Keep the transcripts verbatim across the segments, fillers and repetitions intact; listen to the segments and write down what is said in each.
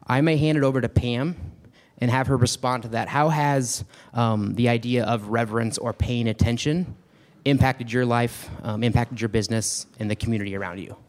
I may hand it over to Pam and have her respond to that. How has um, the idea of reverence or paying attention impacted your life, um, impacted your business, and the community around you?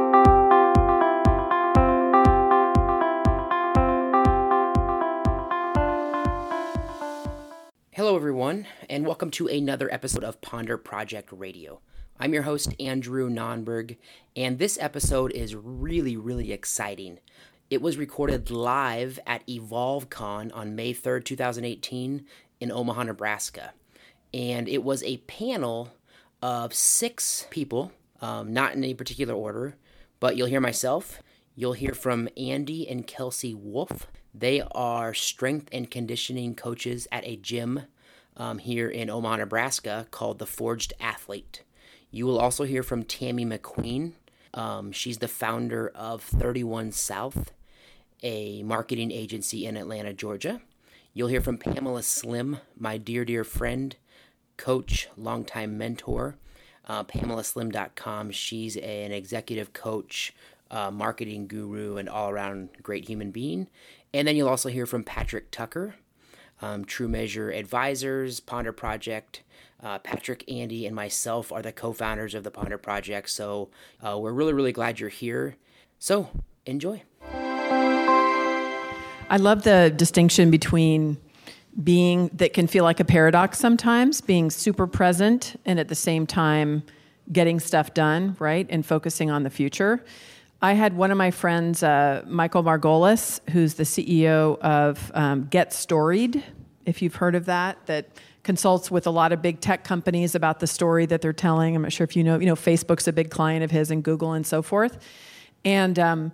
Hello, everyone, and welcome to another episode of Ponder Project Radio. I'm your host, Andrew Nonberg, and this episode is really, really exciting. It was recorded live at EvolveCon on May third, twenty eighteen in Omaha, Nebraska, and it was a panel of six people, um, not in any particular order, but you'll hear myself. You'll hear from Andy and Kelsey Wolf. They are strength and conditioning coaches at a gym um, here in Omaha, Nebraska called The Forged Athlete. You will also hear from Tammy McQueen. Um, she's the founder of thirty-one South, a marketing agency in Atlanta, Georgia. You'll hear from Pamela Slim, my dear, dear friend, coach, longtime mentor, uh, Pamela Slim dot com. She's a, an executive coach, uh, marketing guru, and all-around great human being. And then you'll also hear from Patrick Tucker, um, True Measure Advisors, Ponder Project. Uh, Patrick, Andy, and myself are the co-founders of the Ponder Project, so uh, we're really, really glad you're here. So, enjoy. I love the distinction between being, that can feel like a paradox sometimes, being super present and at the same time getting stuff done, right, and focusing on the future. I had one of my friends, uh, Michael Margolis, who's the C E O of um, Get Storied, if you've heard of that, that consults with a lot of big tech companies about the story that they're telling. I'm not sure if you know, you know, Facebook's a big client of his and Google and so forth. And um,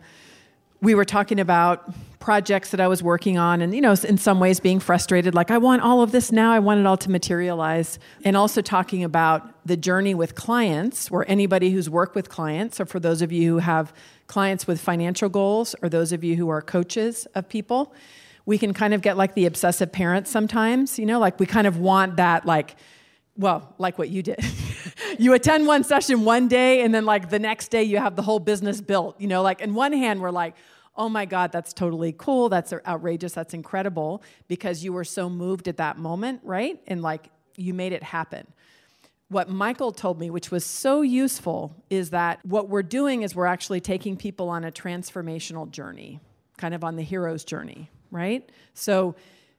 we were talking about projects that I was working on and, you know, in some ways being frustrated, like I want all of this now, I want it all to materialize. And also talking about the journey with clients, where anybody who's worked with clients, or for those of you who have clients with financial goals, or those of you who are coaches of people, we can kind of get like the obsessive parent sometimes, you know, like we kind of want that, like, well, like what you did. You attend one session one day and then like the next day you have the whole business built, you know, like in one hand we're like, oh my God, that's totally cool. That's outrageous. That's incredible because you were so moved at that moment, right? And like you made it happen. What Michael told me, which was so useful, is that what we're doing is we're actually taking people on a transformational journey, kind of on the hero's journey, right? So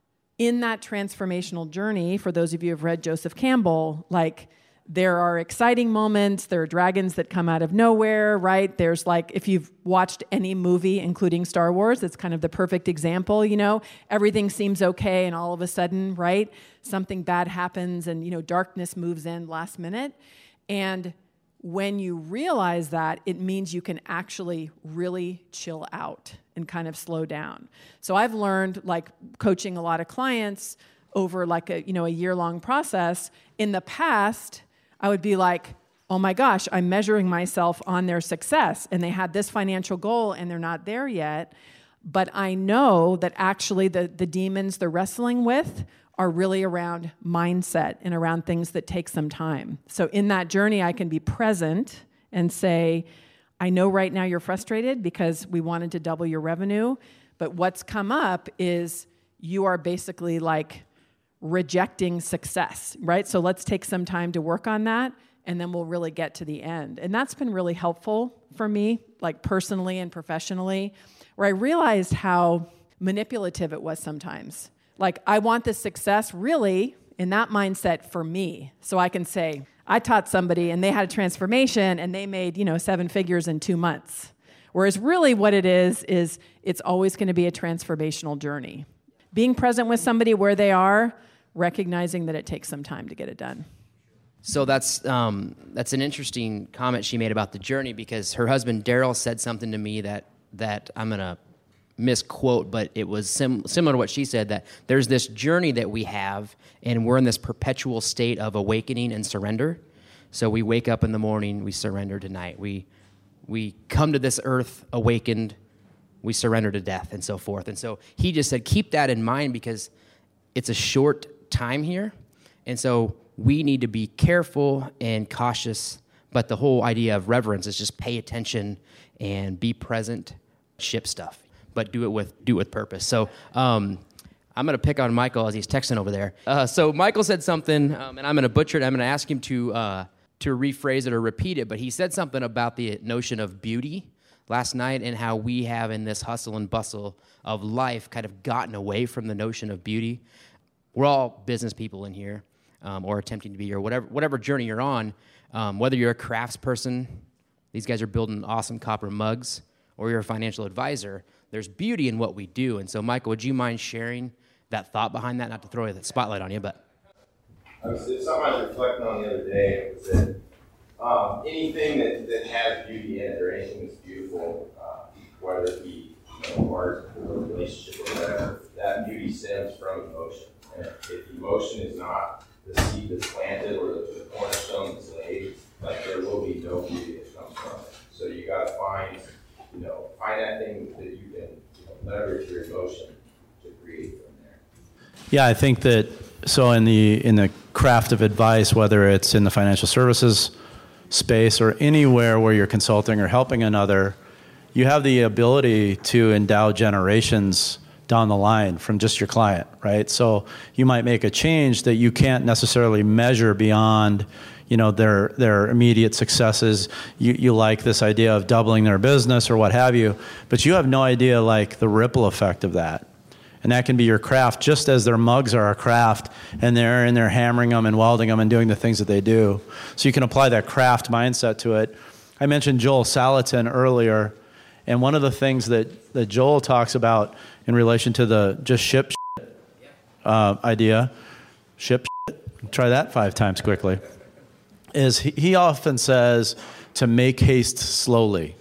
in that transformational journey, for those of you who have read Joseph Campbell, like there are exciting moments, there are dragons that come out of nowhere, right? There's like, if you've watched any movie, including Star Wars, it's kind of the perfect example, you know? Everything seems okay, and all of a sudden, right, something bad happens, and, you know, darkness moves in last minute. And when you realize that, it means you can actually really chill out and kind of slow down. So I've learned, like coaching a lot of clients over like a, you know, a year-long process. In the past, I would be like, oh my gosh, I'm measuring myself on their success, and they had this financial goal and they're not there yet. But I know that actually the, the demons they're wrestling with are really around mindset and around things that take some time. So in that journey, I can be present and say, I know right now you're frustrated because we wanted to double your revenue, but what's come up is you are basically like rejecting success, right? So let's take some time to work on that, and then we'll really get to the end. And that's been really helpful for me, like personally and professionally, where I realized how manipulative it was sometimes. Like, I want this success really in that mindset for me. So I can say, I taught somebody and they had a transformation and they made, you know, seven figures in two months. Whereas really what it is, is it's always going to be a transformational journey. Being present with somebody where they are, recognizing that it takes some time to get it done. So that's um, that's an interesting comment she made about the journey, because her husband, Daryl, said something to me that, that I'm going to misquote, but it was sim- similar to what she said, that there's this journey that we have, and we're in this perpetual state of awakening and surrender. So we wake up in the morning, we surrender to night. We, we come to this earth awakened, we surrender to death, and so forth. And so he just said, keep that in mind, because it's a short time here. And so we need to be careful and cautious, but the whole idea of reverence is just pay attention and be present, ship stuff. but do it with do it with purpose. So um, I'm going to pick on Michael as he's texting over there. Uh, so Michael said something, um, and I'm going to butcher it. I'm going to ask him to uh, to rephrase it or repeat it, but he said something about the notion of beauty last night and how we have in this hustle and bustle of life kind of gotten away from the notion of beauty. We're all business people in here, um, or attempting to be, or whatever whatever journey you're on, um, whether you're a crafts person, these guys are building awesome copper mugs, or you're a financial advisor, there's beauty in what we do. And so, Michael, would you mind sharing that thought behind that? Not to throw the spotlight on you, but... I was, it's something I was reflecting on the other day, was that um, anything that, that has beauty in it, or anything that's beautiful, uh, whether it be you know, art or relationship or whatever, that beauty stems from emotion. And if emotion is not the seed that's planted or the, the cornerstone that's laid, like there will be no beauty that comes from it. So you got to find, you know, find that thing that you can you know, leverage your emotion to create from there. Yeah, I think that. So in the in the craft of advice, whether it's in the financial services space or anywhere where you're consulting or helping another, you have the ability to endow generations down the line from just your client, right? So you might make a change that you can't necessarily measure beyond, you know, their their immediate successes. You you like this idea of doubling their business or what have you, but you have no idea like the ripple effect of that. And that can be your craft, just as their mugs are a craft, and they're in there hammering them and welding them and doing the things that they do. So you can apply that craft mindset to it. I mentioned Joel Salatin earlier, and one of the things that, that Joel talks about in relation to the just ship shit, uh, idea, ship shit, try that five times quickly, is he, he often says to make haste slowly.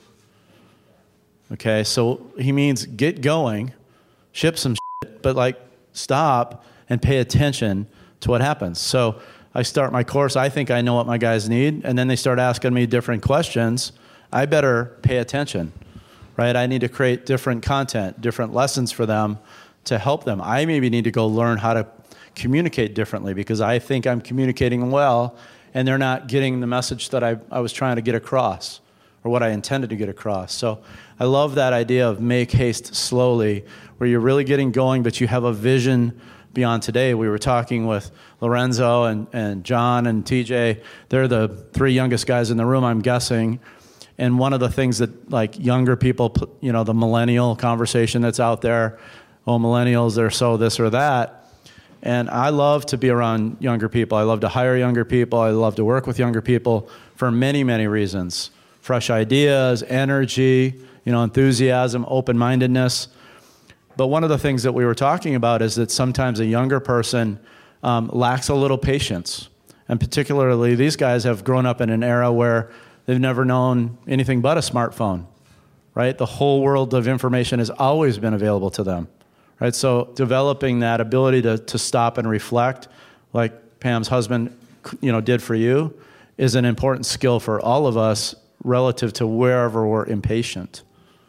Okay, so he means get going, ship some shit, but like stop and pay attention to what happens. So I start my course, I think I know what my guys need, and then they start asking me different questions. I better pay attention, right? I need to create different content, different lessons for them to help them. I maybe need to go learn how to communicate differently because I think I'm communicating well and they're not getting the message that I, I was trying to get across or what I intended to get across. So I love that idea of make haste slowly, where you're really getting going, but you have a vision beyond today. We were talking with Lorenzo and, and John and T J. They're the three youngest guys in the room, I'm guessing. And one of the things that like younger people, you know, the millennial conversation that's out there, oh, millennials, they're so this or that. And I love to be around younger people. I love to hire younger people. I love to work with younger people for many, many reasons. Fresh ideas, energy, you know, enthusiasm, open-mindedness. But one of the things that we were talking about is that sometimes a younger person um, lacks a little patience. And particularly these guys have grown up in an era where they've never known anything but a smartphone, right? The whole world of information has always been available to them, right? So developing that ability to, to stop and reflect, like Pam's husband, you know, did for you, is an important skill for all of us relative to wherever we're impatient.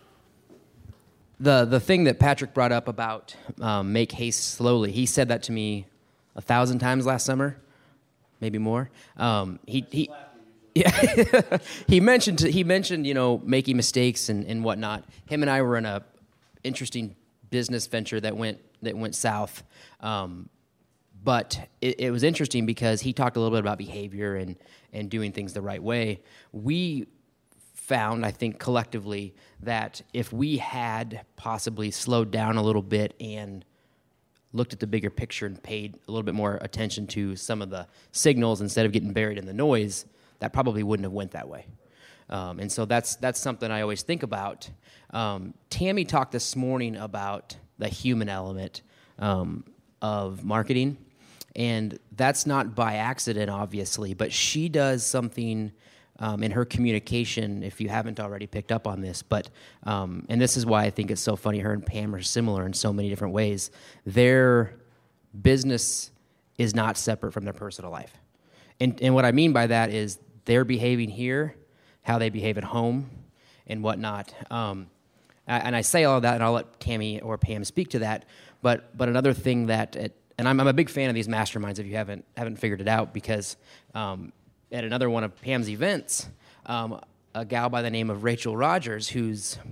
The the thing that Patrick brought up about um, make haste slowly, he said that to me a thousand times last summer, maybe more. Um, he he yeah he mentioned he mentioned you know making mistakes and, and whatnot. Him and I were in a interesting business venture that went that went south, um, but it, it was interesting because he talked a little bit about behavior and and doing things the right way. We found, I think, collectively, that if we had possibly slowed down a little bit and looked at the bigger picture and paid a little bit more attention to some of the signals instead of getting buried in the noise, that probably wouldn't have went that way. Um, and so that's that's something I always think about. Um, Tammy talked this morning about the human element um, of marketing, and that's not by accident, obviously, but she does something Um, in her communication, if you haven't already picked up on this, but, um, and this is why I think it's so funny, her and Pam are similar in so many different ways. Their business is not separate from their personal life. And, and what I mean by that is they're behaving here, how they behave at home, and whatnot. Um, and I say all of that, and I'll let Tammy or Pam speak to that, but but another thing that, it, and I'm, I'm a big fan of these masterminds if you haven't haven't figured it out, because um, at another one of Pam's events, um, a gal by the name of Rachel Rogers, who's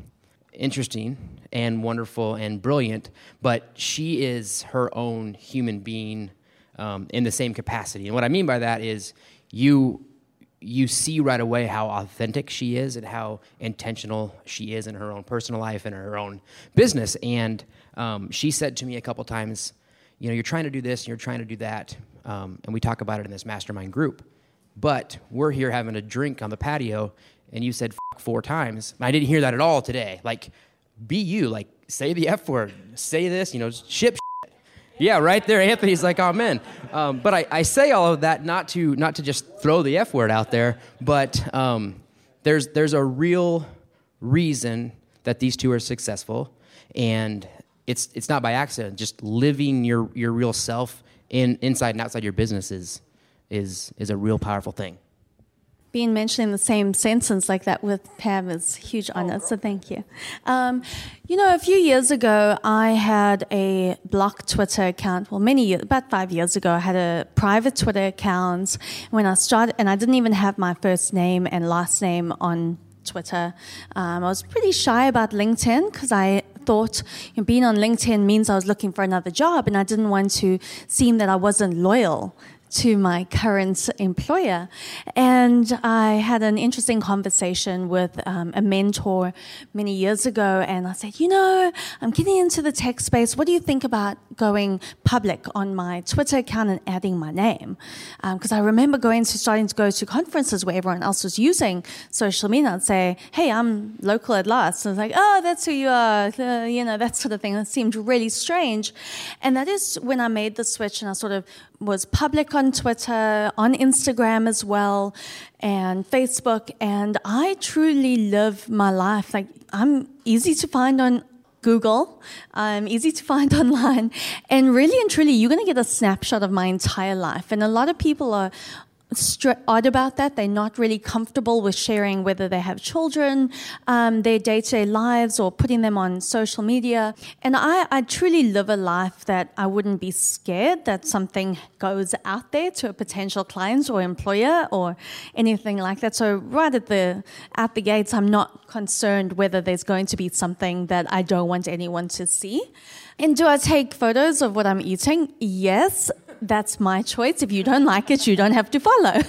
interesting and wonderful and brilliant, but she is her own human being um, in the same capacity. And what I mean by that is you you see right away how authentic she is and how intentional she is in her own personal life and her own business. And um, she said to me a couple times, you know, you're trying to do this and you're trying to do that. Um, and we talk about it in this mastermind group. But we're here having a drink on the patio, and you said F- four times. I didn't hear that at all today. Like, be you. Like, say the F word. Say this, you know, ship shit. Yeah, right there, Anthony's like, amen. Um, but I, I say all of that not to not to just throw the F word out there, but um, there's there's a real reason that these two are successful, and it's it's not by accident. Just living your, your real self in inside and outside your business is is is a real powerful thing. Being mentioned in the same sentence like that with Pam is a huge honor, so thank you. Um, you know, a few years ago, I had a blocked Twitter account. Well, many years, about five years ago, I had a private Twitter account when I started, and I didn't even have my first name and last name on Twitter. Um, I was pretty shy about LinkedIn because I thought you know, being on LinkedIn means I was looking for another job, and I didn't want to seem that I wasn't loyal to my current employer. And I had an interesting conversation with um, a mentor many years ago, and I said, you know, I'm getting into the tech space. What do you think about going public on my Twitter account and adding my name? Because um, I remember going to starting to go to conferences where everyone else was using social media. I'd say, hey, I'm local at last. And I was like, oh, that's who you are, uh, you know, that sort of thing. It seemed really strange. And that is when I made the switch and I sort of was public on Twitter, on Instagram as well, and Facebook, and I truly live my life. Like, I'm easy to find on Google, I'm easy to find online, and really and truly, you're going to get a snapshot of my entire life. And a lot of people are odd about that. They're not really comfortable with sharing whether they have children, um, their day-to-day lives, or putting them on social media. And I, I truly live a life that I wouldn't be scared that something goes out there to a potential client or employer or anything like that. So right at the at the gates, I'm not concerned whether there's going to be something that I don't want anyone to see. And do I take photos of what I'm eating? Yes. That's my choice. If you don't like it, you don't have to follow.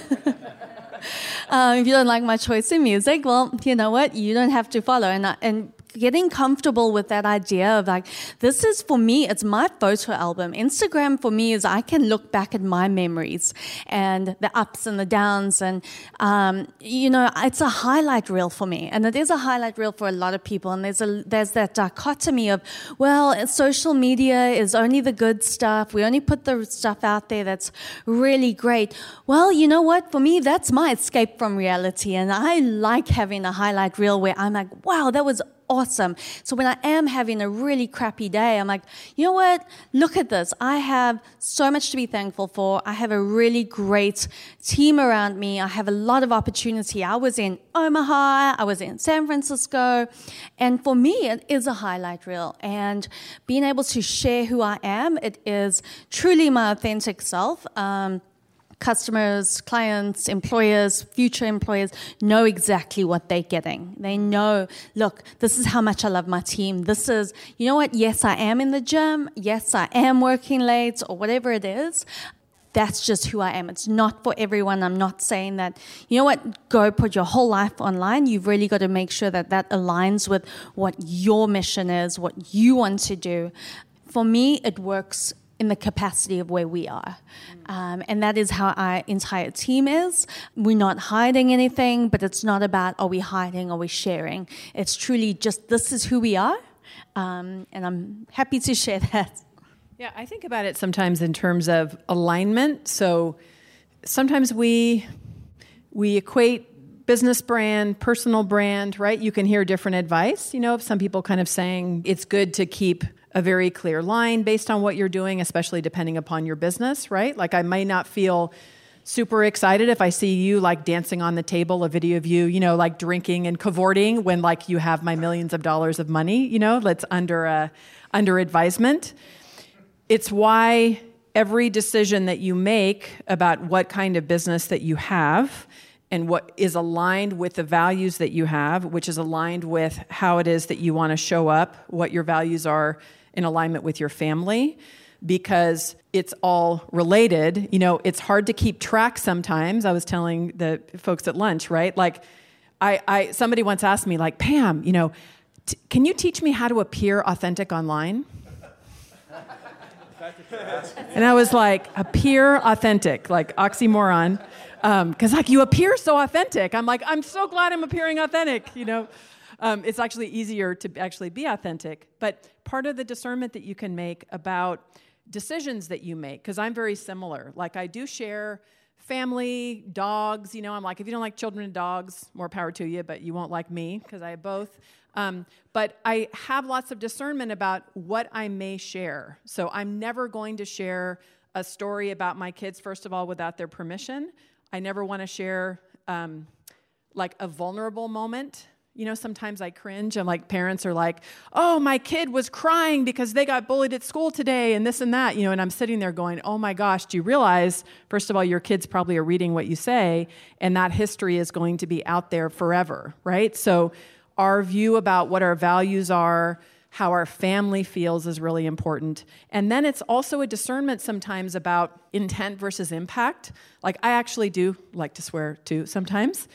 um, if you don't like my choice in music, well, you know what? You don't have to follow. And I, and getting comfortable with that idea of like, this is for me, it's my photo album. Instagram for me is I can look back at my memories and the ups and the downs. And, um, you know, it's a highlight reel for me. And it is a highlight reel for a lot of people. And there's a there's that dichotomy of, well, social media is only the good stuff. We only put the stuff out there that's really great. Well, you know what? For me, that's my escape from reality. And I like having a highlight reel where I'm like, wow, that was awesome. So when I am having a really crappy day, I'm like, you know what? Look at this. I have so much to be thankful for. I have a really great team around me. I have a lot of opportunity. I was in Omaha. I was in San Francisco. And for me, it is a highlight reel. And being able to share who I am, it is truly my authentic self. Um, Customers, clients, employers, future employers know exactly what they're getting. They know, look, this is how much I love my team. This is, you know what, yes, I am in the gym. Yes, I am working late or whatever it is. That's just who I am. It's not for everyone. I'm not saying that, you know what, go put your whole life online. You've really got to make sure that that aligns with what your mission is, what you want to do. For me, it works in the capacity of where we are. Um, and that is how our entire team is. We're not hiding anything, but it's not about are we hiding, are we sharing. It's truly just this is who we are, um, and I'm happy to share that. Yeah, I think about it sometimes in terms of alignment. So sometimes we we equate business brand, personal brand, right? You can hear different advice, you know, of some people kind of saying it's good to keep a very clear line based on what you're doing, especially depending upon your business, right? Like I may not feel super excited if I see you like dancing on the table, a video of you, you know, like drinking and cavorting when like you have my millions of dollars of money, you know, that's under uh, under advisement. It's why every decision that you make about what kind of business that you have and what is aligned with the values that you have, which is aligned with how it is that you want to show up, what your values are in alignment with your family, because it's all related. You know, it's hard to keep track sometimes. I was telling the folks at lunch, right? Like, I, I somebody once asked me, like, Pam, you know, t- can you teach me how to appear authentic online? And I was like, appear authentic, like oxymoron. Because um, like, you appear so authentic. I'm like, I'm so glad I'm appearing authentic, you know. Um, it's actually easier to actually be authentic. But part of the discernment that you can make about decisions that you make, because I'm very similar. Like, I do share family, dogs, you know, I'm like, if you don't like children and dogs, more power to you, but you won't like me, because I have both. Um, but I have lots of discernment about what I may share. So I'm never going to share a story about my kids, first of all, without their permission. I never want to share, um, like, a vulnerable moment. You know, sometimes I cringe. I'm like, parents are like, oh, my kid was crying because they got bullied at school today and this and that, you know, and I'm sitting there going, oh my gosh, do you realize, first of all, your kids probably are reading what you say, and that history is going to be out there forever, right? So our view about what our values are, how our family feels is really important. And then it's also a discernment sometimes about intent versus impact. Like, I actually do like to swear too sometimes.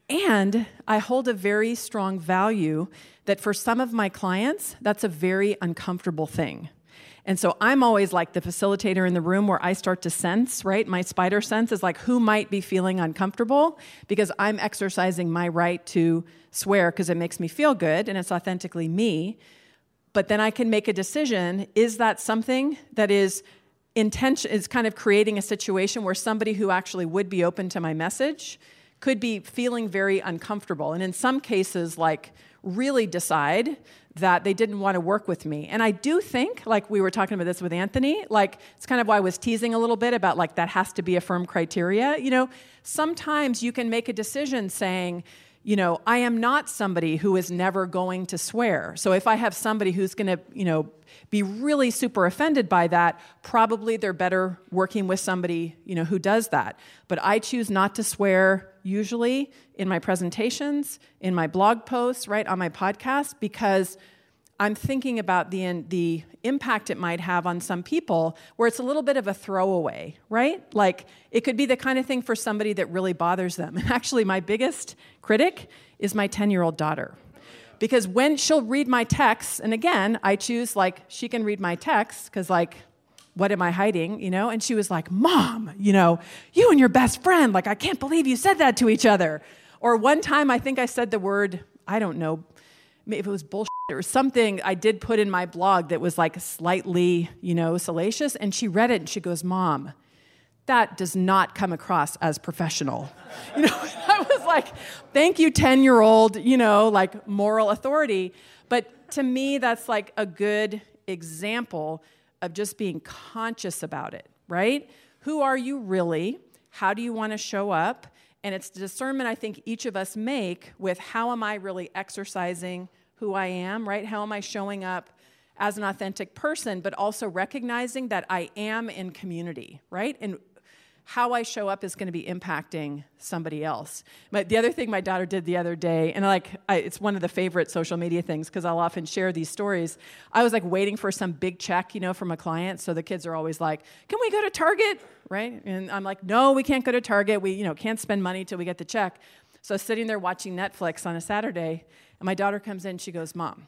And I hold a very strong value that for some of my clients, that's a very uncomfortable thing. And so I'm always like the facilitator in the room where I start to sense, right? My spider sense is like, who might be feeling uncomfortable, because I'm exercising my right to swear because it makes me feel good and it's authentically me. But then I can make a decision, is that something that is intention, is kind of creating a situation where somebody who actually would be open to my message could be feeling very uncomfortable. And in some cases, like, really decide that they didn't want to work with me. And I do think, like we were talking about this with Anthony, like, it's kind of why I was teasing a little bit about, like, that has to be a firm criteria. You know, sometimes you can make a decision saying, you know, I am not somebody who is never going to swear. So if I have somebody who's going to, you know, be really super offended by that, probably they're better working with somebody, you know, who does that. But I choose not to swear usually in my presentations, in my blog posts, right, on my podcast, because I'm thinking about the the impact it might have on some people where it's a little bit of a throwaway, right? Like, it could be the kind of thing for somebody that really bothers them. And actually, my biggest critic is my ten-year-old daughter. Because when she'll read my texts, and again, I choose, like, she can read my texts, because, like, what am I hiding, you know? And she was like, Mom, you know, you and your best friend, like, I can't believe you said that to each other. Or one time, I think I said the word, I don't know, if it was bullshit or something I did put in my blog that was, like, slightly, you know, salacious, and she read it and she goes, Mom, that does not come across as professional. You know, I was like, thank you, ten-year-old, you know, like, moral authority. But to me, that's like a good example of just being conscious about it, right? Who are you really? How do you want to show up? And it's the discernment I think each of us make with, how am I really exercising who I am, right? How am I showing up as an authentic person, but also recognizing that I am in community, right? And how I show up is going to be impacting somebody else. But the other thing my daughter did the other day, and like I, it's one of the favorite social media things because I'll often share these stories. I was like waiting for some big check, you know, from a client. So the kids are always like, "Can we go to Target?" Right? And I'm like, "No, we can't go to Target. We, you know, can't spend money till we get the check." So I was sitting there watching Netflix on a Saturday, and my daughter comes in. She goes, "Mom,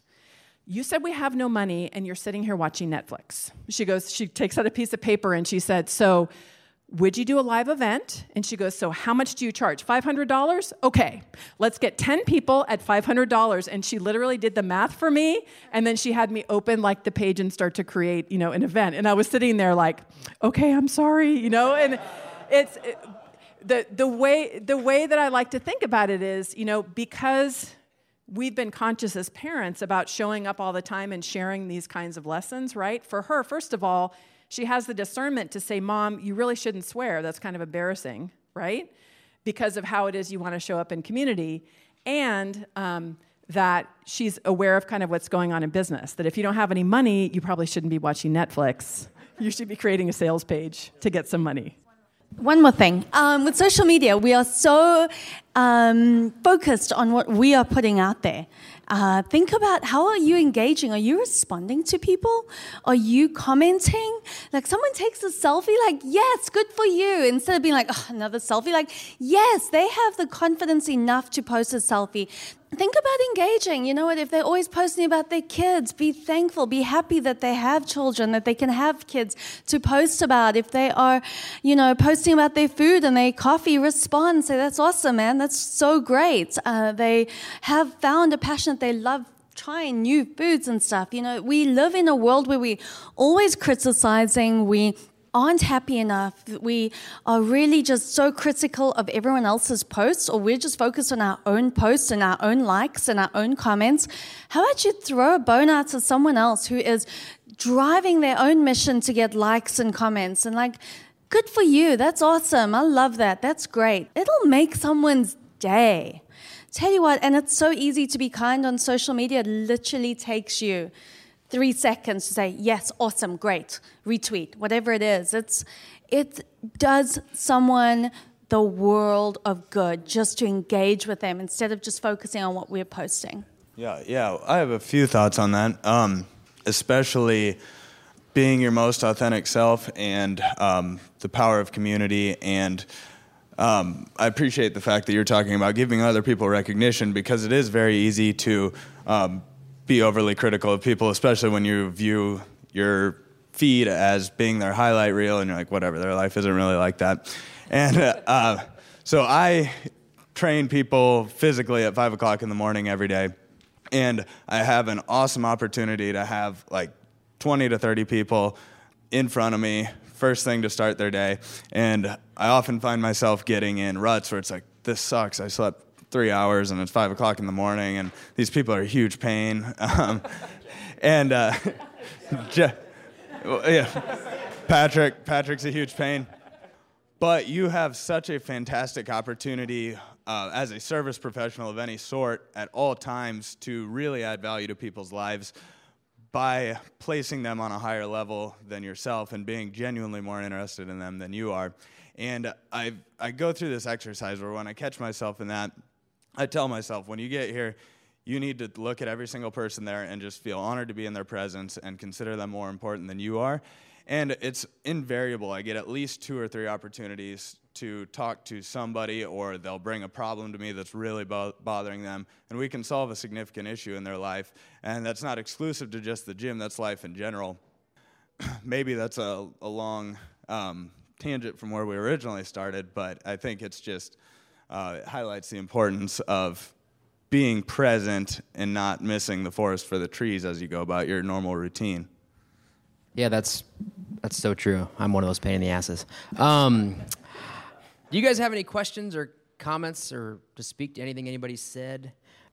you said we have no money, and you're sitting here watching Netflix." She goes, she takes out a piece of paper, and she said, "So would you do a live event?" And she goes, "So how much do you charge? five hundred dollars? Okay, let's get ten people at five hundred dollars. And she literally did the math for me, and then she had me open like the page and start to create, you know, an event. And I was sitting there like, okay, I'm sorry, you know, and it's it, the the way the way that I like to think about it is, you know, because we've been conscious as parents about showing up all the time and sharing these kinds of lessons, right? For her, first of all, she has the discernment to say, "Mom, you really shouldn't swear. That's kind of embarrassing," right? Because of how it is you want to show up in community. And um, that she's aware of kind of what's going on in business. That if you don't have any money, you probably shouldn't be watching Netflix. You should be creating a sales page to get some money. One more thing. Um, with social media, we are so um, focused on what we are putting out there. Uh, think about, how are you engaging? Are you responding to people? Are you commenting? Like, someone takes a selfie, like, yes, good for you. Instead of being like, oh, another selfie, like, yes, they have the confidence enough to post a selfie. Think about engaging. You know what? If they're always posting about their kids, be thankful, be happy that they have children, that they can have kids to post about. If they are, you know, posting about their food and their coffee, respond. Say, that's awesome, man. That's so great. Uh, they have found a passion that they love trying new foods and stuff. You know, we live in a world where we always criticizing, we aren't happy enough, we are really just so critical of everyone else's posts, or we're just focused on our own posts and our own likes and our own comments. How about you throw a bone out to someone else who is driving their own mission to get likes and comments, and like, good for you, that's awesome, I love that, that's great. It'll make someone's day. Tell you what, and it's so easy to be kind on social media. It literally takes you three seconds to say, yes, awesome, great, retweet, whatever it is. It's, it does someone the world of good just to engage with them instead of just focusing on what we're posting. Yeah, yeah, I have a few thoughts on that, um, especially being your most authentic self and um, the power of community. And um, I appreciate the fact that you're talking about giving other people recognition, because it is very easy to um, be overly critical of people, especially when you view your feed as being their highlight reel and you're like, whatever, their life isn't really like that. And uh, so I train people physically at five o'clock in the morning every day, and I have an awesome opportunity to have like twenty to thirty people in front of me first thing to start their day. And I often find myself getting in ruts where it's like, this sucks, I slept three hours and it's five o'clock in the morning and these people are a huge pain. Um, and uh, yeah, Patrick, Patrick's a huge pain. But you have such a fantastic opportunity uh, as a service professional of any sort at all times to really add value to people's lives by placing them on a higher level than yourself and being genuinely more interested in them than you are. And I I go through this exercise where when I catch myself in that, I tell myself, when you get here, you need to look at every single person there and just feel honored to be in their presence and consider them more important than you are. And it's invariable. I get at least two or three opportunities to talk to somebody, or they'll bring a problem to me that's really bo- bothering them, and we can solve a significant issue in their life. And that's not exclusive to just the gym, that's life in general. Maybe that's a, a long um, tangent from where we originally started, but I think it's just, uh, it highlights the importance of being present and not missing the forest for the trees as you go about your normal routine. Yeah, that's that's so true. I'm one of those pain in the asses. Um, do you guys have any questions or comments or to speak to anything anybody said?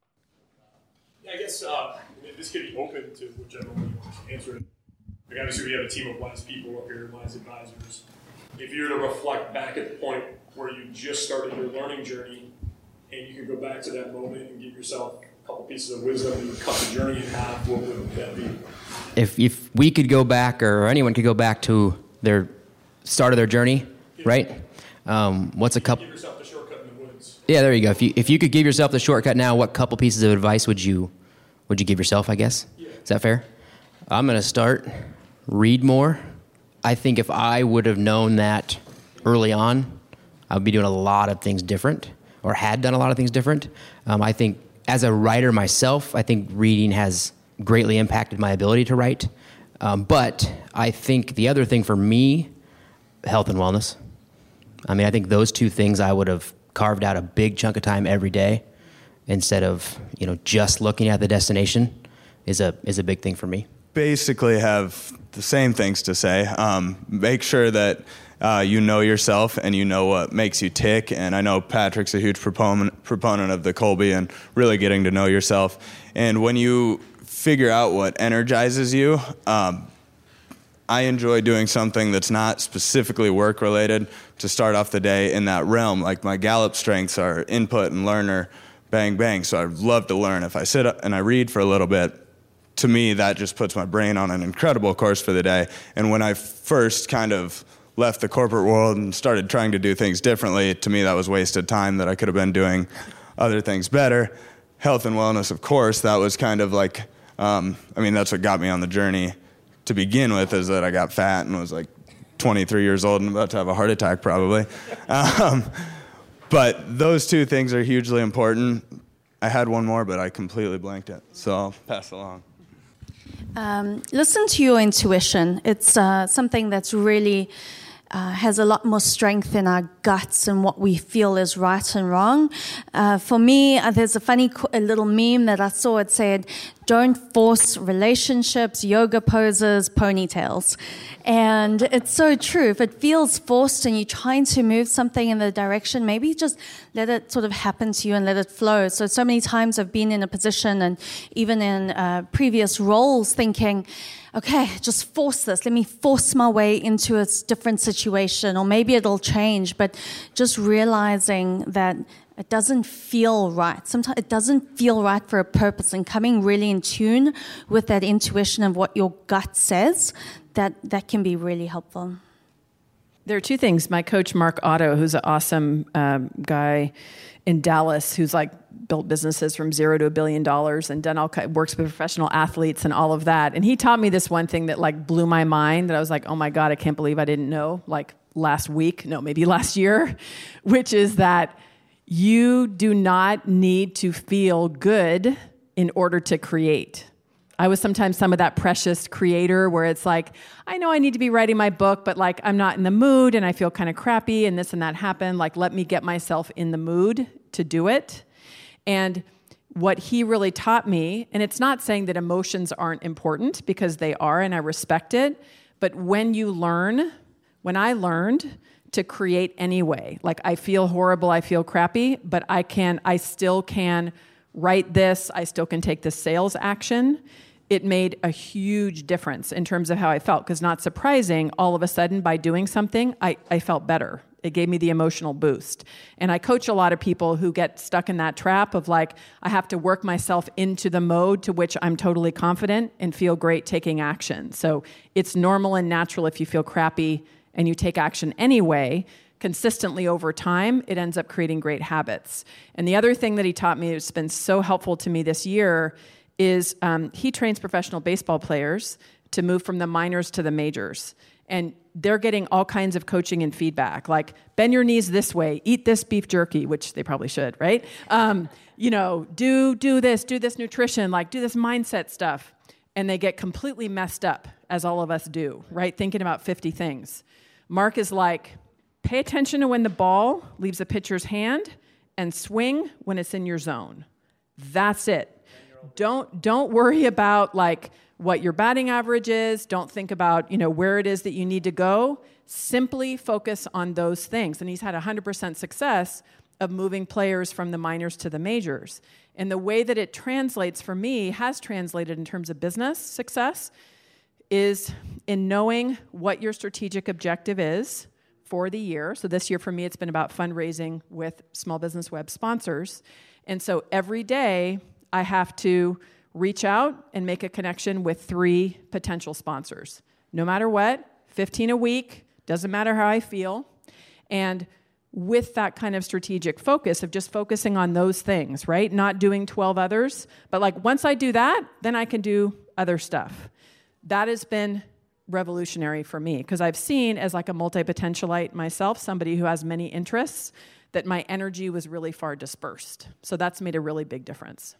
Yeah, I guess uh, this could be open to whichever one you want to answer it. Like, obviously, we have a team of wise people up here, wise advisors. If you were to reflect back at the point where you just started your learning journey, and you could go back to that moment and give yourself a couple pieces of wisdom and cut the journey in half, what would that be? If if we could go back, or anyone could go back to their start of their journey, yeah. right? Um, what's a couple? Give yourself the shortcut in the woods. Yeah, there you go. If you if you could give yourself the shortcut now, what couple pieces of advice would you would you give yourself? I guess. Yeah. Is that fair? I'm gonna start. Read more. I think if I would have known that early on, I would be doing a lot of things different, or had done a lot of things different. Um, I think as a writer myself, I think reading has greatly impacted my ability to write. Um, but I think the other thing for me, health and wellness. I mean, I think those two things I would have carved out a big chunk of time every day instead of, you know, just looking at the destination is a is a big thing for me. Basically have the same things to say. Um, make sure that uh, you know yourself and you know what makes you tick. And I know Patrick's a huge proponent, proponent of the Kolbe and really getting to know yourself. And when you figure out what energizes you, um, I enjoy doing something that's not specifically work-related to start off the day in that realm. Like my Gallup strengths are input and learner, bang, bang. So I love to learn. If I sit up and I read for a little bit, to me, that just puts my brain on an incredible course for the day. And when I first kind of left the corporate world and started trying to do things differently, to me that was wasted time that I could have been doing other things better. Health and wellness, of course, that was kind of like, um, I mean, that's what got me on the journey to begin with, is that I got fat and was like twenty-three years old and about to have a heart attack probably. Um, but those two things are hugely important. I had one more, but I completely blanked it, so I'll pass it along. Um, listen to your intuition. It's uh, something that's really uh, has a lot more strength in our guts and what we feel is right and wrong. Uh, for me, uh, there's a funny qu- a little meme that I saw. It said, "Don't force relationships, yoga poses, ponytails." And it's so true. If it feels forced and you're trying to move something in the direction, maybe just let it sort of happen to you and let it flow. So, so many times I've been in a position and even in uh, previous roles thinking, okay, just force this. Let me force my way into a different situation, or maybe it'll change. But just realizing that it doesn't feel right. Sometimes it doesn't feel right for a purpose, and coming really in tune with that intuition of what your gut says, that, that can be really helpful. There are two things. My coach, Mark Otto, who's an awesome um, guy in Dallas, who's like built businesses from zero to a billion dollars and done all kind, works with professional athletes and all of that. And he taught me this one thing that like blew my mind, that I was like, oh my God, I can't believe I didn't know, like last week, no, maybe last year, which is that you do not need to feel good in order to create. I was sometimes some of that precious creator where it's like, I know I need to be writing my book, but like I'm not in the mood and I feel kind of crappy and this and that happened. Like, let me get myself in the mood to do it. And what he really taught me, and it's not saying that emotions aren't important, because they are, and I respect it. But when you learn, when I learned to create anyway, like I feel horrible, I feel crappy, but I can, I still can write this, I still can take this sales action. It made a huge difference in terms of how I felt, because not surprising, all of a sudden by doing something, I, I felt better. It gave me the emotional boost. And I coach a lot of people who get stuck in that trap of like, I have to work myself into the mode to which I'm totally confident and feel great taking action. So it's normal and natural if you feel crappy and you take action anyway, consistently over time, it ends up creating great habits. And the other thing that he taught me that's been so helpful to me this year is um, he trains professional baseball players to move from the minors to the majors. And they're getting all kinds of coaching and feedback, like bend your knees this way, eat this beef jerky, which they probably should, right? Um, you know, do do this, do this nutrition, like do this mindset stuff. And they get completely messed up, as all of us do, right? Thinking about fifty things. Mark is like, pay attention to when the ball leaves a pitcher's hand and swing when it's in your zone. That's it. Don't don't worry about like what your batting average is. Don't think about, you know, where it is that you need to go. Simply focus on those things. And he's had one hundred percent success of moving players from the minors to the majors. And the way that it translates for me, has translated in terms of business success, is in knowing what your strategic objective is for the year. So this year for me, it's been about fundraising with Small Business Web sponsors. And so every day I have to reach out and make a connection with three potential sponsors. No matter what, fifteen a week, doesn't matter how I feel. And with that kind of strategic focus of just focusing on those things, right? Not doing twelve others, but like once I do that, then I can do other stuff. That has been revolutionary for me, because I've seen as like a multi-potentialite myself, somebody who has many interests, that my energy was really far dispersed. So that's made a really big difference.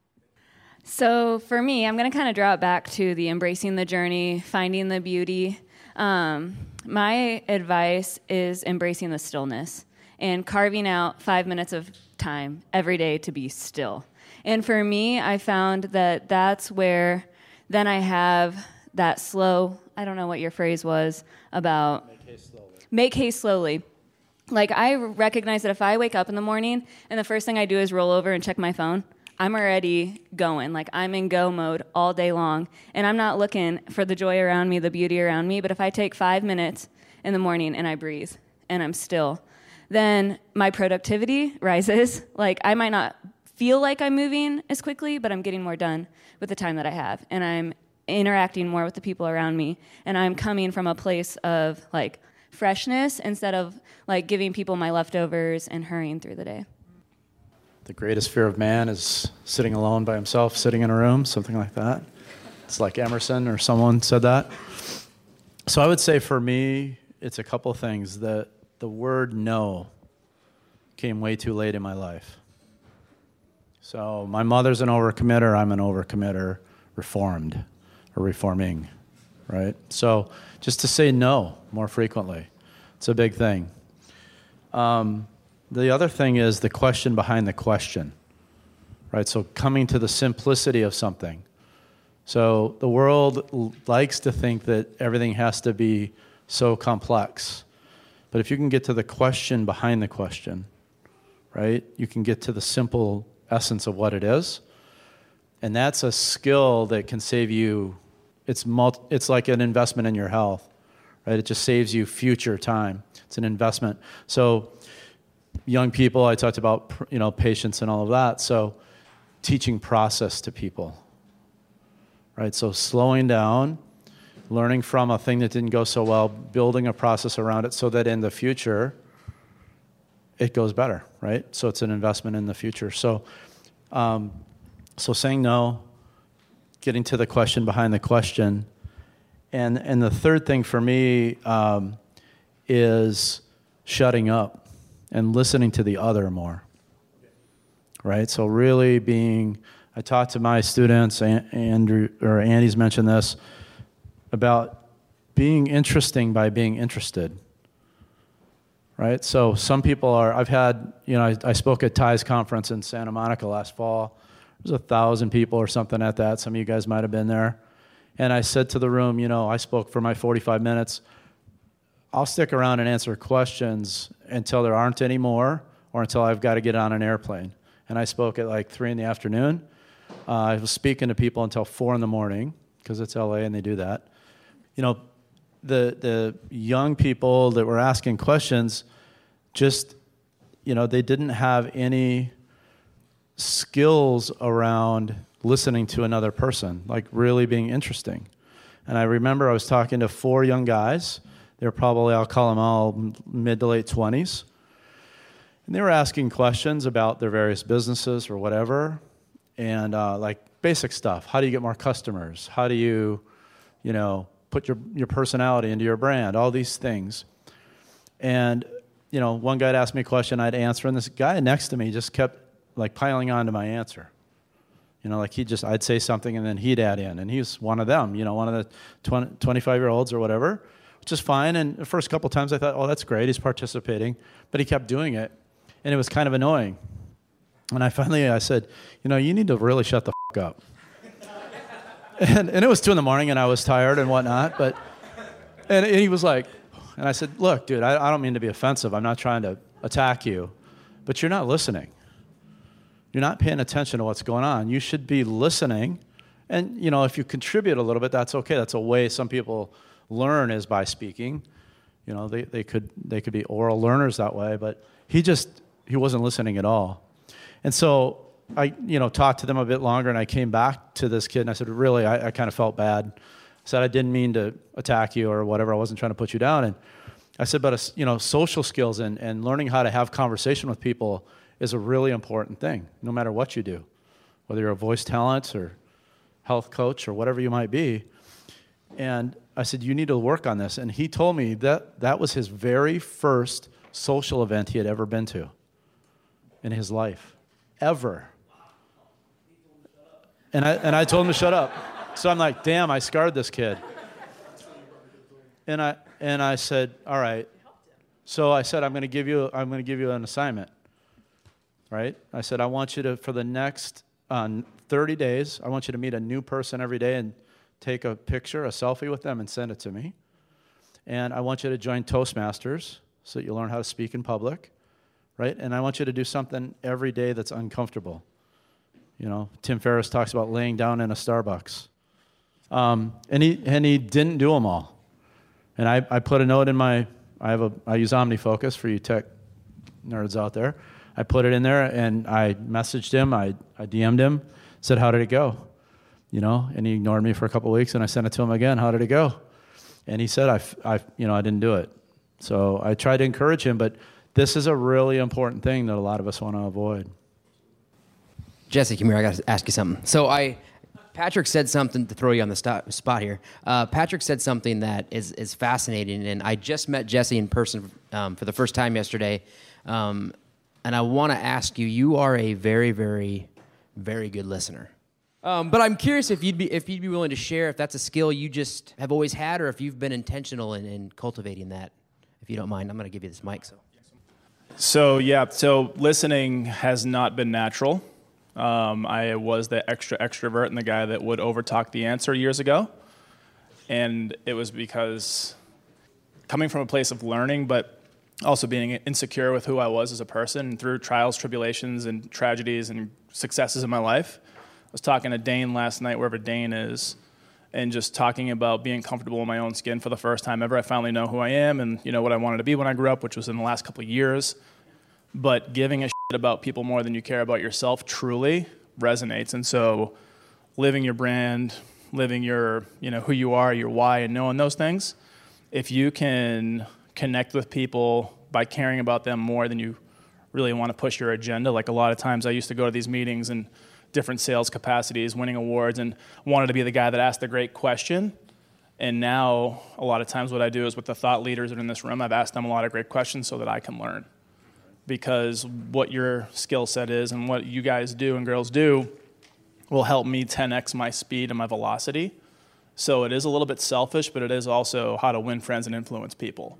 So for me, I'm going to kind of draw it back to the embracing the journey, finding the beauty. Um, my advice is embracing the stillness and carving out five minutes of time every day to be still. And for me, I found that that's where then I have that slow, I don't know what your phrase was about. Make haste slowly. Make haste slowly. Like I recognize that if I wake up in the morning and the first thing I do is roll over and check my phone, I'm already going. Like I'm in go mode all day long. And I'm not looking for the joy around me, the beauty around me. But if I take five minutes in the morning and I breathe and I'm still, then my productivity rises. Like I might not feel like I'm moving as quickly, but I'm getting more done with the time that I have. And I'm interacting more with the people around me. And I'm coming from a place of like freshness instead of like giving people my leftovers and hurrying through the day. The greatest fear of man is sitting alone by himself, sitting in a room, something like that. It's like Emerson or someone said that. So I would say for me, it's a couple things. The, the word no came way too late in my life. So my mother's an overcommitter, I'm an overcommitter, reformed or reforming, right? So just to say no more frequently, it's a big thing. Um, the other thing is the question behind the question, right? So coming to the simplicity of something. So the world l- likes to think that everything has to be so complex. But if you can get to the question behind the question, right, you can get to the simple essence of what it is. And that's a skill that can save you. It's multi, it's like an investment in your health, right? It just saves you future time. It's an investment. So young people, I talked about, you know, patience and all of that. So teaching process to people, right? So slowing down, learning from a thing that didn't go so well, building a process around it so that in the future it goes better, right? So it's an investment in the future. So, um, so saying no, getting to the question behind the question, and and the third thing for me um, is shutting up and listening to the other more, right? So really being, I talk to my students, Andrew or Andy's mentioned this, about being interesting by being interested. Right, so some people are, I've had, you know, I, I spoke at Ty's conference in Santa Monica last fall. There was a thousand people or something at that. Some of you guys might have been there. And I said to the room, you know, I spoke for my forty-five minutes. I'll stick around and answer questions until there aren't any more or until I've got to get on an airplane. And I spoke at like three in the afternoon. Uh, I was speaking to people until four in the morning because it's L A and they do that. You know, the the young people that were asking questions, just, you know, they didn't have any skills around listening to another person, like really being interesting. And I remember I was talking to four young guys. They were probably, I'll call them all mid to late twenties. And they were asking questions about their various businesses or whatever, and uh, like basic stuff. How do you get more customers? How do you, you know, put your, your personality into your brand, all these things. And, you know, one guy would ask me a question, I'd answer, and this guy next to me just kept, like, piling on to my answer. You know, like he just, I'd say something, and then he'd add in, and he was one of them, you know, one of the twenty, twenty-five-year-olds or whatever, which is fine. And the first couple times I thought, oh, that's great, he's participating. But he kept doing it, and it was kind of annoying. And I finally, I said, you know, you need to really shut the f*** up. And, and it was two in the morning, and I was tired and whatnot. But and, and he was like, and I said, look, dude, I, I don't mean to be offensive. I'm not trying to attack you, but you're not listening. You're not paying attention to what's going on. You should be listening. And, you know, if you contribute a little bit, that's okay. That's a way some people learn is by speaking. You know, they, they could they could be oral learners that way. But he just, he wasn't listening at all. And so I, you know, talked to them a bit longer, and I came back to this kid, and I said, really, I, I kind of felt bad. I said, I didn't mean to attack you or whatever. I wasn't trying to put you down. And I said, but, you know, social skills and, and learning how to have conversation with people is a really important thing, no matter what you do, whether you're a voice talent or health coach or whatever you might be. And I said, you need to work on this. And he told me that that was his very first social event he had ever been to in his life, ever. And I and I told him to shut up. So I'm like, damn, I scarred this kid. And I and I said, all right. So I said, I'm going to give you I'm going to give you an assignment. Right? I said, I want you to, for the next uh, thirty days, I want you to meet a new person every day and take a picture, a selfie with them, and send it to me. And I want you to join Toastmasters so that you learn how to speak in public. Right? And I want you to do something every day that's uncomfortable. You know, Tim Ferriss talks about laying down in a Starbucks. Um, and he and he didn't do them all. And I, I put a note in my, I have a, I use OmniFocus for you tech nerds out there. I put it in there, and I messaged him, I, I D M'd him, said, how did it go? You know, and he ignored me for a couple of weeks, and I sent it to him again, how did it go? And he said, I, I, you know, I didn't do it. So I try to encourage him, but this is a really important thing that a lot of us want to avoid. Jesse, come here. I got to ask you something. So I, Patrick said something to throw you on the st- spot here. Uh, Patrick said something that is is fascinating, and I just met Jesse in person um, for the first time yesterday, um, and I want to ask you. You are a very, very, very good listener. Um, but I'm curious if you'd be if you'd be willing to share if that's a skill you just have always had, or if you've been intentional in, in cultivating that. If you don't mind, I'm going to give you this mic. So. So yeah, so listening has not been natural. Um, I was the extra extrovert and the guy that would overtalk the answer years ago. And it was because coming from a place of learning, but also being insecure with who I was as a person, and through trials, tribulations, and tragedies and successes in my life. I was talking to Dane last night, wherever Dane is, and just talking about being comfortable in my own skin for the first time ever. I finally know who I am and, you know, what I wanted to be when I grew up, which was in the last couple of years. But giving a shit about people more than you care about yourself truly resonates. And so living your brand, living your, you know, who you are, your why, and knowing those things, if you can connect with people by caring about them more than you really want to push your agenda. Like a lot of times I used to go to these meetings and different sales capacities, winning awards, and wanted to be the guy that asked the great question. And now a lot of times what I do is with the thought leaders that are in this room, I've asked them a lot of great questions so that I can learn. Because what your skill set is and what you guys do and girls do will help me ten x my speed and my velocity. So it is a little bit selfish, but it is also how to win friends and influence people.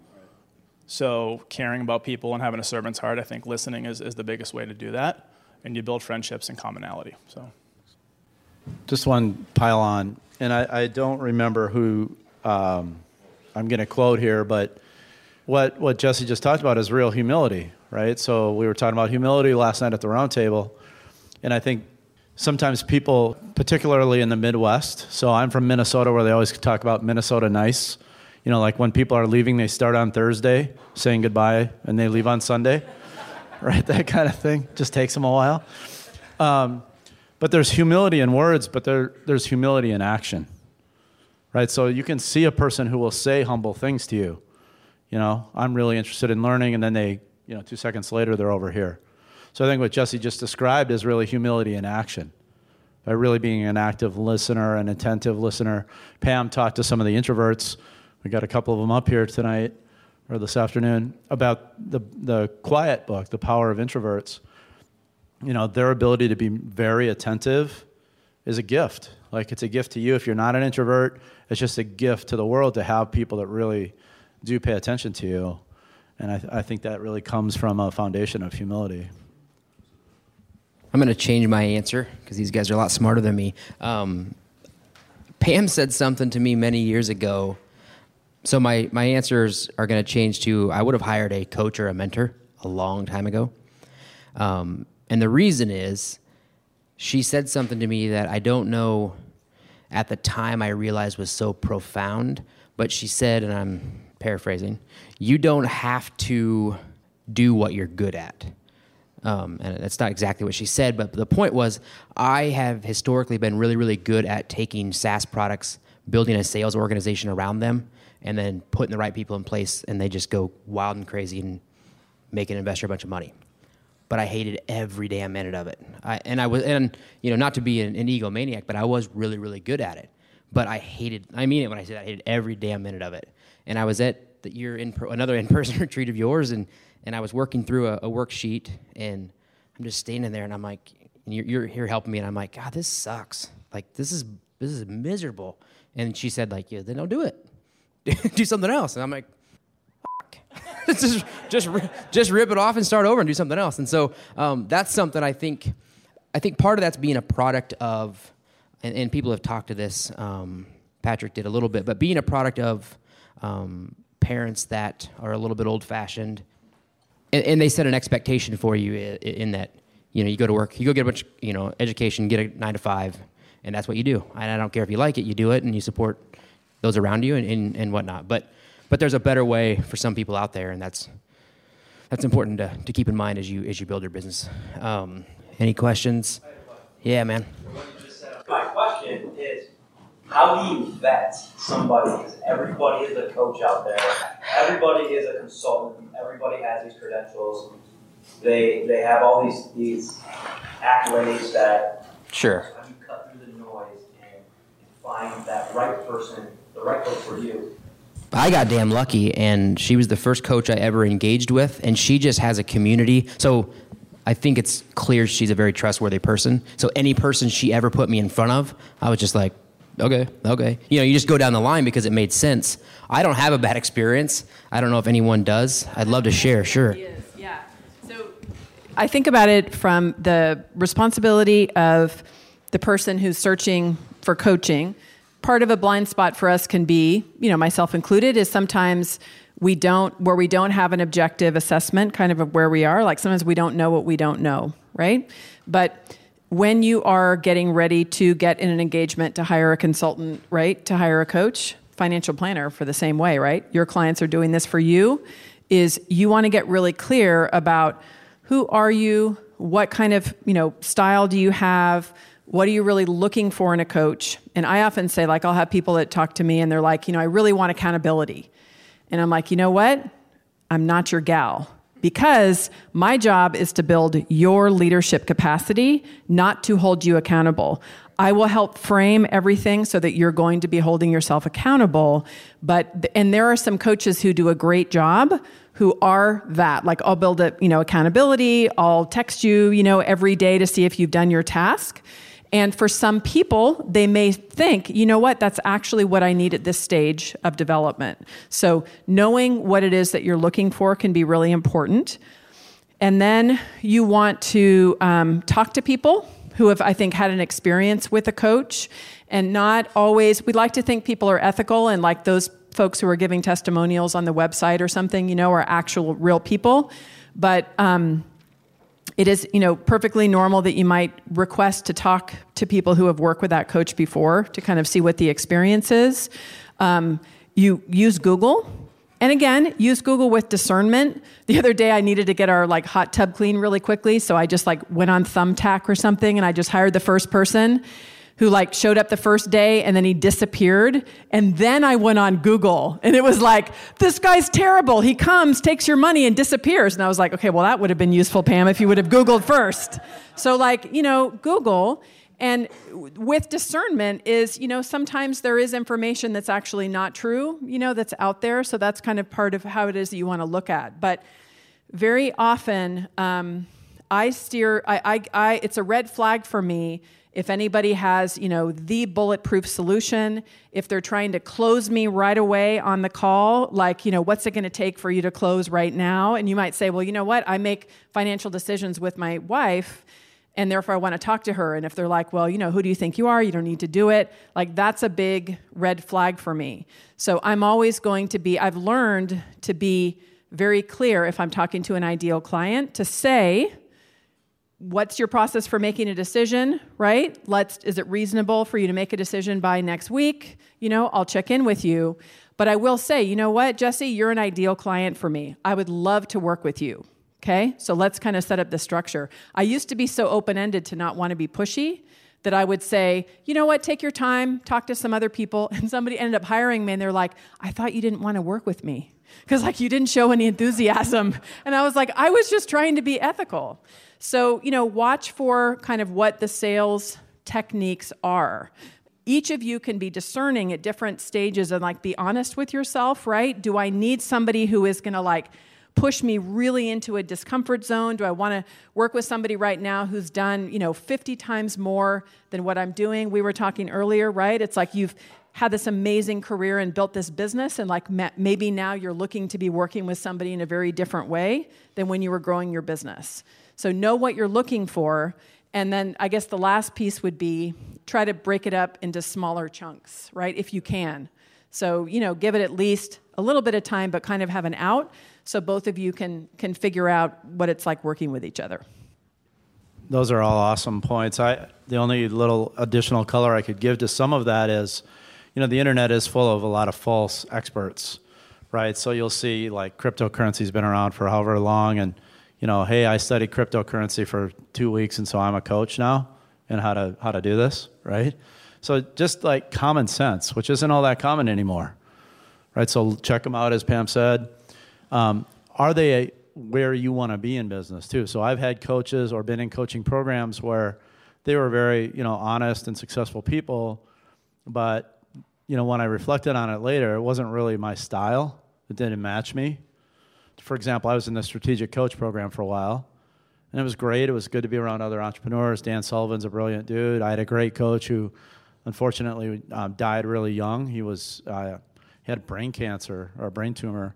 So caring about people and having a servant's heart, I think listening is, is the biggest way to do that. And you build friendships and commonality. So, just one pile on, and I, I don't remember who um, I'm going to quote here, but what what Jesse just talked about is real humility, right? So we were talking about humility last night at the round table, and I think sometimes people, particularly in the Midwest, so I'm from Minnesota where they always talk about Minnesota nice. You know, like when people are leaving, they start on Thursday saying goodbye, and they leave on Sunday. Right, that kind of thing. Just takes them a while. Um, but there's humility in words, but there, there's humility in action. Right, so you can see a person who will say humble things to you. You know, I'm really interested in learning, and then they, you know, two seconds later, they're over here. So I think what Jesse just described is really humility in action. By really being an active listener, an attentive listener. Pam talked to some of the introverts. We got a couple of them up here tonight. Or this afternoon, about the the Quiet book, The Power of Introverts. You know, their ability to be very attentive is a gift. Like, it's a gift to you. If you're not an introvert, it's just a gift to the world to have people that really do pay attention to you. And I, th- I think that really comes from a foundation of humility. I'm going to change my answer because these guys are a lot smarter than me. Um, Pam said something to me many years ago. So my, my answers are going to change to, I would have hired a coach or a mentor a long time ago. Um, and the reason is, she said something to me that I don't know at the time I realized was so profound, but she said, and I'm paraphrasing, you don't have to do what you're good at. Um, and that's not exactly what she said, but the point was, I have historically been really, really good at taking SaaS products, building a sales organization around them, and then putting the right people in place, and they just go wild and crazy and make an investor a bunch of money. But I hated every damn minute of it. I, and I was, and you know, not to be an, an egomaniac, but I was really, really good at it. But I hated, I mean it when I said I hated every damn minute of it. And I was at the year in another in-person retreat of yours, and, and I was working through a, a worksheet, and I'm just standing there, and I'm like, and you're, you're here helping me, and I'm like, God, this sucks. Like, this is this is miserable. And she said, like, yeah, then don't do it. Do something else. And I'm like, fuck. just just just rip it off and start over and do something else. And so um, that's something I think, I think part of that's being a product of, and, and people have talked to this, um, Patrick did a little bit, but being a product of um, parents that are a little bit old-fashioned, and, and they set an expectation for you in, in that, you know, you go to work, you go get a bunch, you know, education, get a nine to five, and that's what you do. And I don't care if you like it, you do it, and you support those around you and, and, and whatnot. But but there's a better way for some people out there, and that's that's important to, to keep in mind as you as you build your business. Um, any questions? Yeah, man. My question is, how do you vet somebody? Because everybody is a coach out there. Everybody is a consultant. Everybody has these credentials. They they have all these these accolades that. Sure. How do you cut through the noise and find that right person, the right coach for you? I got damn lucky, and she was the first coach I ever engaged with, and she just has a community. So I think it's clear she's a very trustworthy person. So any person she ever put me in front of, I was just like, okay, okay. You know, you just go down the line because it made sense. I don't have a bad experience. I don't know if anyone does. I'd love to share, sure. Yeah. So I think about it from the responsibility of the person who's searching for coaching. Part of a blind spot for us can be, you know, myself included, is sometimes we don't, where we don't have an objective assessment kind of of where we are. Like sometimes we don't know what we don't know, right? But when you are getting ready to get in an engagement to hire a consultant, right, to hire a coach, financial planner for the same way, right? Your clients are doing this for you, is you want to get really clear about who are you, what kind of, you know, style do you have, what are you really looking for in a coach? And I often say, like, I'll have people that talk to me and they're like, you know, I really want accountability. And I'm like, you know what? I'm not your gal, because my job is to build your leadership capacity, not to hold you accountable. I will help frame everything so that you're going to be holding yourself accountable. But, and there are some coaches who do a great job who are that. Like, I'll build a, you know, accountability. I'll text you, you know, every day to see if you've done your task. And for some people, they may think, you know what, that's actually what I need at this stage of development. So knowing what it is that you're looking for can be really important. And then you want to um, talk to people who have, I think, had an experience with a coach, and not always, we'd like to think people are ethical, and like those folks who are giving testimonials on the website or something, you know, are actual real people. But um, it is, you know, perfectly normal that you might request to talk to people who have worked with that coach before to kind of see what the experience is. Um, you use Google. And again, use Google with discernment. The other day I needed to get our like hot tub clean really quickly. So I just like went on Thumbtack or something, and I just hired the first person who like showed up the first day, and then he disappeared. And then I went on Google, and it was like, this guy's terrible. He comes, takes your money, and disappears. And I was like, okay, well, that would have been useful, Pam, if you would have Googled first. So like, you know, Google. And with discernment is, you know, sometimes there is information that's actually not true, you know, that's out there. So that's kind of part of how it is that you want to look at. But very often, um, I steer, I, I, I, it's a red flag for me if anybody has, you know, the bulletproof solution, if they're trying to close me right away on the call, like, you know, what's it going to take for you to close right now? And you might say, well, you know what, I make financial decisions with my wife, and therefore I want to talk to her. And if they're like, well, you know, who do you think you are? You don't need to do it. Like, that's a big red flag for me. So I'm always going to be, I've learned to be very clear if I'm talking to an ideal client to say, what's your process for making a decision, right? Let's, is it reasonable for you to make a decision by next week? You know, I'll check in with you. But I will say, you know what, Jesse, you're an ideal client for me. I would love to work with you. Okay, so let's kind of set up the structure. I used to be so open-ended to not want to be pushy that I would say, you know what, take your time, talk to some other people. And somebody ended up hiring me, and they're like, I thought you didn't want to work with me because like you didn't show any enthusiasm. And I was like, I was just trying to be ethical. So, you know, watch for kind of what the sales techniques are. Each of you can be discerning at different stages and like be honest with yourself, right? Do I need somebody who is going to like push me really into a discomfort zone? Do I want to work with somebody right now who's done, you know, fifty times more than what I'm doing? We were talking earlier, right? It's like you've had this amazing career and built this business, and like maybe now you're looking to be working with somebody in a very different way than when you were growing your business. So know what you're looking for. And then I guess the last piece would be try to break it up into smaller chunks, right? If you can. So, you know, give it at least a little bit of time, but kind of have an out so both of you can can figure out what it's like working with each other. Those are all awesome points. I the only little additional color I could give to some of that is, you know, the internet is full of a lot of false experts, right? So you'll see like cryptocurrency's been around for however long, and you know, hey, I studied cryptocurrency for two weeks, and so I'm a coach now and how to how to do this, right? So just like common sense, which isn't all that common anymore, right? So check them out, as Pam said. Um, are they where you want to be in business too? So I've had coaches or been in coaching programs where they were very, you know, honest and successful people, but you know, when I reflected on it later, it wasn't really my style. It didn't match me. For example, I was in the strategic coach program for a while, and it was great. It was good to be around other entrepreneurs. Dan Sullivan's a brilliant dude. I had a great coach who, unfortunately, um, died really young. He was uh, he had brain cancer or a brain tumor.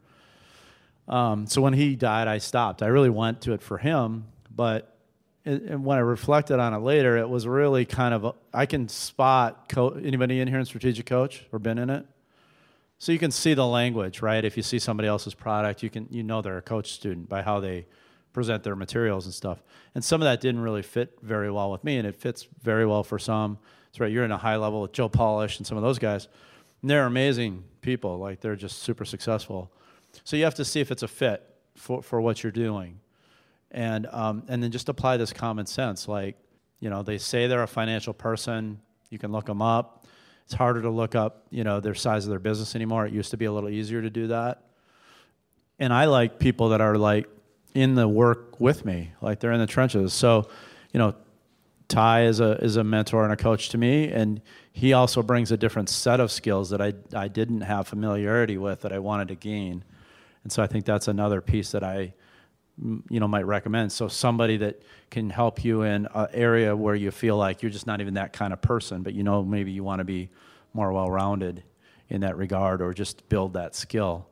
Um, so when he died, I stopped. I really went to it for him, but it, and when I reflected on it later, it was really kind of a, I can spot co- anybody in here in strategic coach or been in it. So you can see the language, right? If you see somebody else's product, you can you know they're a coach student by how they present their materials and stuff. And some of that didn't really fit very well with me, and it fits very well for some. That's right. You're in a high level with Joe Polish and some of those guys. And they're amazing people. Like, they're just super successful. So you have to see if it's a fit for, for what you're doing. And um, and then just apply this common sense. Like, you know, they say they're a financial person. You can look them up. It's harder to look up, you know, their size of their business anymore. It used to be a little easier to do that. And I like people that are, like, in the work with me. Like, they're in the trenches. So, you know, Ty is a is a mentor and a coach to me, and he also brings a different set of skills that I I didn't have familiarity with that I wanted to gain. And so I think that's another piece that I, you know, might recommend. So somebody that can help you in an area where you feel like you're just not even that kind of person, but you know maybe you want to be more well-rounded in that regard or just build that skill.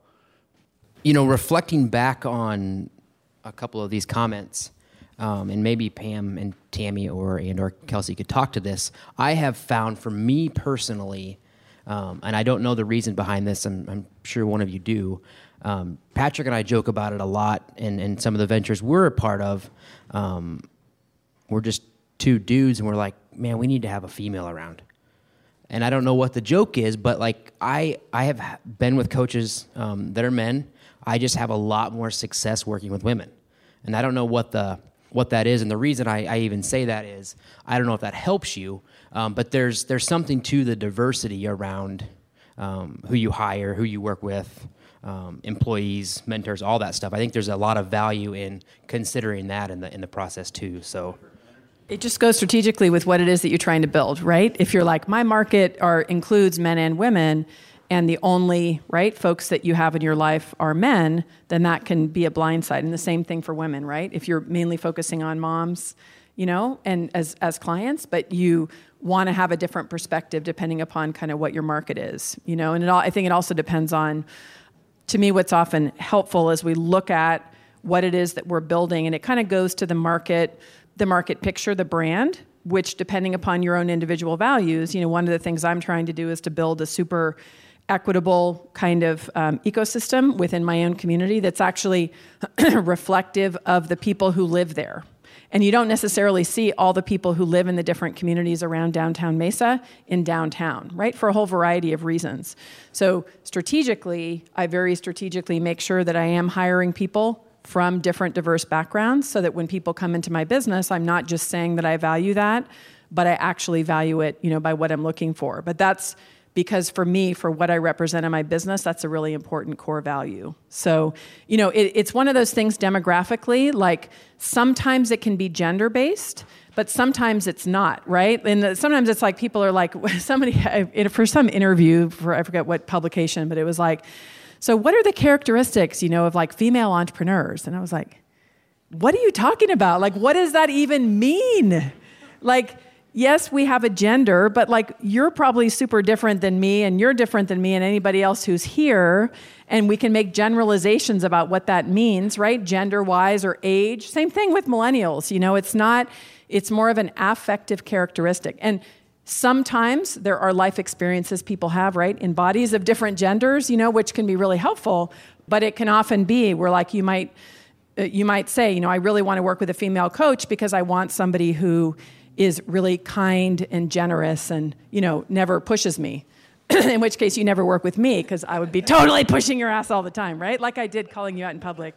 You know, reflecting back on a couple of these comments, um, and maybe Pam and Tammy or and or Kelsey could talk to this, I have found for me personally, um, and I don't know the reason behind this, I'm, I'm sure one of you do, Um, Patrick and I joke about it a lot, and, and some of the ventures we're a part of, um, we're just two dudes, and we're like, man, we need to have a female around. And I don't know what the joke is, but like I, I have been with coaches um, that are men. I just have a lot more success working with women, and I don't know what the what that is. And the reason I, I even say that is I don't know if that helps you, um, but there's there's something to the diversity around um, who you hire, who you work with. Um, employees, mentors, all that stuff. I think there's a lot of value in considering that in the in the process too. So it just goes strategically with what it is that you're trying to build, right? If you're like, my market are includes men and women, and the only right folks that you have in your life are men, then that can be a blind side. And the same thing for women, right? If you're mainly focusing on moms, you know, and as as clients, but you want to have a different perspective depending upon kind of what your market is, you know. And it all, I think it also depends on. To me, what's often helpful is we look at what it is that we're building, and it kind of goes to the market, the market picture, the brand, which depending upon your own individual values, you know, one of the things I'm trying to do is to build a super equitable kind of um, ecosystem within my own community that's actually reflective of the people who live there. And you don't necessarily see all the people who live in the different communities around downtown Mesa in downtown, right? For a whole variety of reasons. So strategically, I very strategically make sure that I am hiring people from different diverse backgrounds so that when people come into my business, I'm not just saying that I value that, but I actually value it, you know, by what I'm looking for. But that's because for me, for what I represent in my business, that's a really important core value. So, you know, it, it's one of those things demographically, like sometimes it can be gender-based, but sometimes it's not, right? And the, sometimes it's like people are like, somebody, for some interview, for I forget what publication, but it was like, so what are the characteristics, you know, of like female entrepreneurs? And I was like, what are you talking about? Like, what does that even mean? Like, yes, we have a gender, but like you're probably super different than me, and you're different than me and anybody else who's here, and we can make generalizations about what that means, right? Gender-wise or age. Same thing with millennials. You know, it's not, it's more of an affective characteristic. And sometimes there are life experiences people have, right, in bodies of different genders, you know, which can be really helpful, but it can often be where like you might, you might say, you know, I really want to work with a female coach because I want somebody who is really kind and generous and, you know, never pushes me. In which case you never work with me because I would be totally pushing your ass all the time, right? Like I did calling you out in public.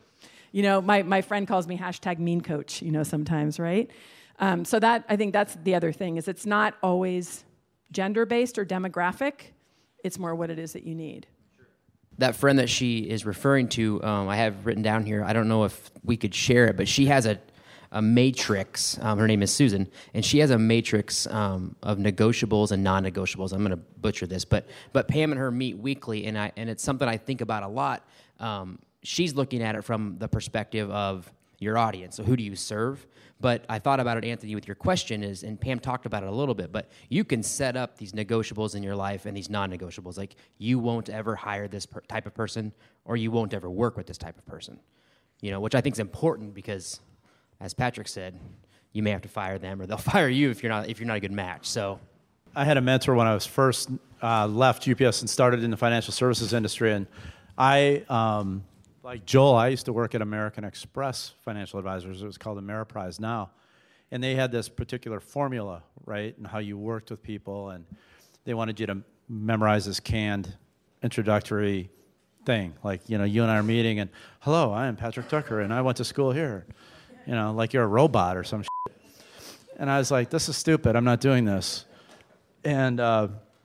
You know, my, my friend calls me hashtag mean coach, you know, sometimes, right? Um, so that, I think that's the other thing is it's not always gender-based or demographic. It's more what it is that you need. That friend that she is referring to, um, I have written down here. I don't know if we could share it, but she has a, a matrix. Um, her name is Susan, and she has a matrix um, of negotiables and non-negotiables. I'm going to butcher this, but but Pam and her meet weekly, and I and it's something I think about a lot. Um, she's looking at it from the perspective of your audience. So who do you serve? But I thought about it, Anthony, with your question is, and Pam talked about it a little bit, but you can set up these negotiables in your life and these non-negotiables. Like, you won't ever hire this per- type of person, or you won't ever work with this type of person, you know, which I think is important because, as Patrick said, you may have to fire them or they'll fire you if you're not if you're not a good match. So I had a mentor when I was first uh, left U P S and started in the financial services industry, and I... Um, Like Joel, I used to work at American Express Financial Advisors. It was called Ameriprise now. And they had this particular formula, right, and how you worked with people. And they wanted you to memorize this canned introductory thing. Like, you know, you and I are meeting, and, hello, I am Patrick Tucker, and I went to school here. You know, like you're a robot or some shit. And I was like, this is stupid. I'm not doing this. And, uh,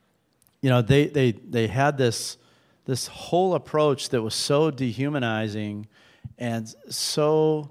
you know, they, they, they had this... this whole approach that was so dehumanizing and so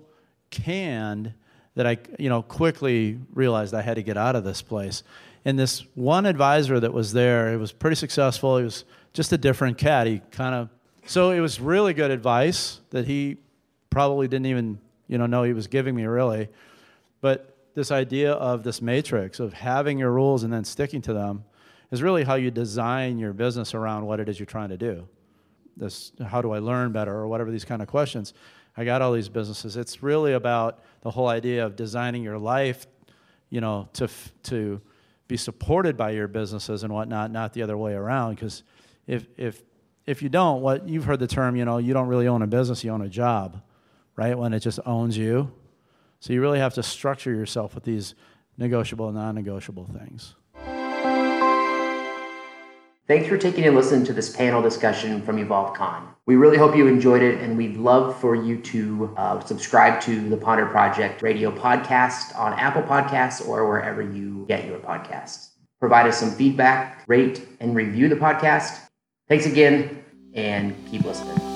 canned that I, you know, quickly realized I had to get out of this place. And this one advisor that was there, it was pretty successful. He was just a different cat. He kind of, so it was really good advice that he probably didn't even, you know, know he was giving me really. But this idea of this matrix of having your rules and then sticking to them is really how you design your business around what it is you're trying to do. This, how do I learn better, or whatever these kind of questions. I got all these businesses. It's really about the whole idea of designing your life, you know, to to be supported by your businesses and whatnot, not the other way around. Because if if if you don't, what you've heard the term, you know, you don't really own a business, you own a job, right? When it just owns you. So you really have to structure yourself with these negotiable and non-negotiable things. Thanks for taking a listen to this panel discussion from EvolveCon. We really hope you enjoyed it, and we'd love for you to uh, subscribe to the Ponder Project Radio podcast on Apple Podcasts or wherever you get your podcasts. Provide us some feedback, rate, and review the podcast. Thanks again, and keep listening.